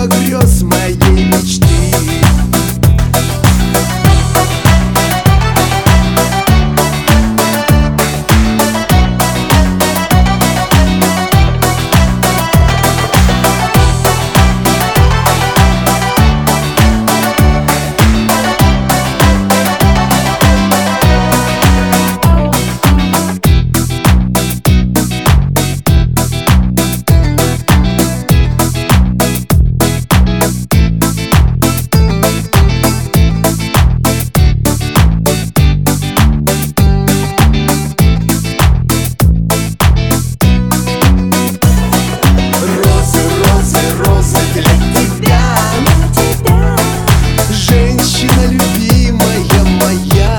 королева грез моей мечты. Женщина любимая моя,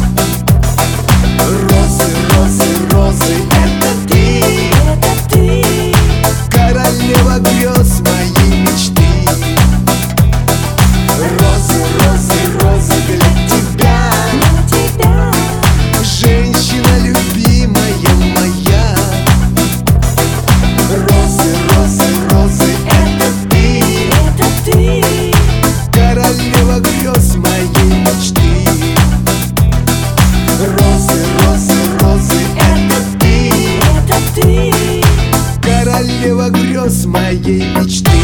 розы, розы, розы, это ты, королева грез моей мечты. Розы, розы, розы для тебя, женщина любимая моя. Розы, розы, розы, это ты, королева грез моей мечты. Розы, розы, розы, это ты, королева грез моей мечты.